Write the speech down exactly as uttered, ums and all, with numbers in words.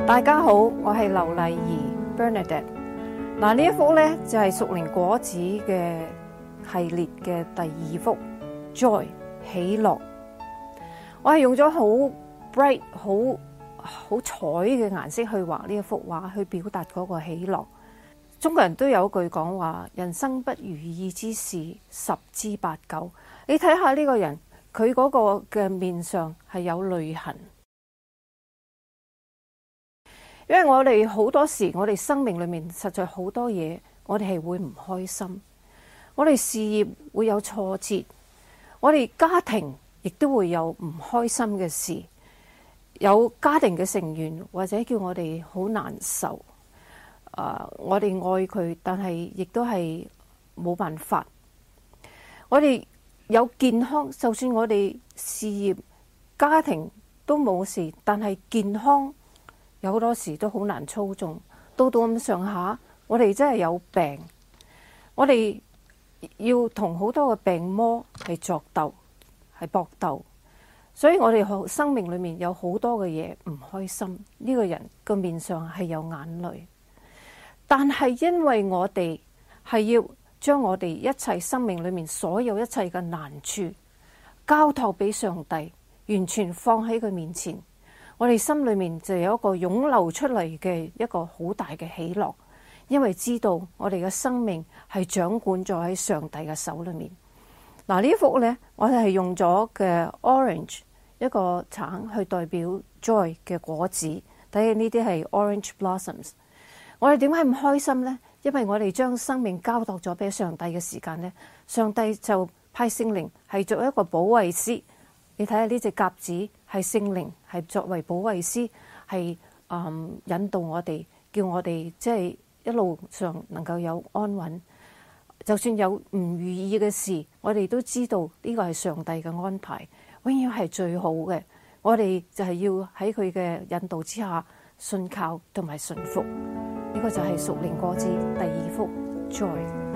大家好，我係劉麗儀 Bernadette。嗱，呢一幅咧就係屬靈果子嘅系列嘅第二幅 Joy 喜樂。我係用咗好 bright 好好彩嘅顏色去畫呢一幅畫，去表達嗰個喜樂。中國人都有一句講話：人生不如意之事十之八九。你睇下呢個人，佢嗰個嘅面上係有淚痕。因為我哋好多時，我哋生命裏面實在好多嘢，我哋係會唔開心。我哋事業會有挫折，我哋家庭亦都會有唔開心嘅事，有家庭嘅成員或者叫我哋好難受。Uh, 我哋愛佢，但係亦都係冇辦法。我哋有健康，就算我哋事業、家庭都冇事，但係健康有好多時都好難操縱。到到咁上下，我哋真係有病，我哋要同好多嘅病魔係作鬥，係搏鬥。所以我哋生命裏面有好多嘅嘢唔開心。呢個人個面上係有眼淚。但係因為我哋係要將我哋一切生命裏面所有一切嘅難處交託俾上帝，完全放喺佢面前，我哋心裏面就有一個湧流出嚟嘅一個好大嘅喜樂，因為知道我哋嘅生命係掌管咗喺上帝嘅手裏面。嗱，呢幅呢，我哋係用咗嘅 orange 一個橙去代表 joy 嘅果子，睇下呢啲係 orange blossoms。我哋點解咁開心呢？因為我哋將生命交託咗俾上帝嘅時間呢，上帝就派聖靈係作為一個保惠師。你睇下呢隻鴿子係聖靈係作為保惠師，係、嗯、引導我哋，叫我哋即係一路上能夠有安穩。就算有唔如意嘅事，我哋都知道呢個係上帝嘅安排，永遠係最好嘅。我哋就係要喺佢嘅引導之下信靠同埋順服。呢個就係屬靈果子第二幅 Joy。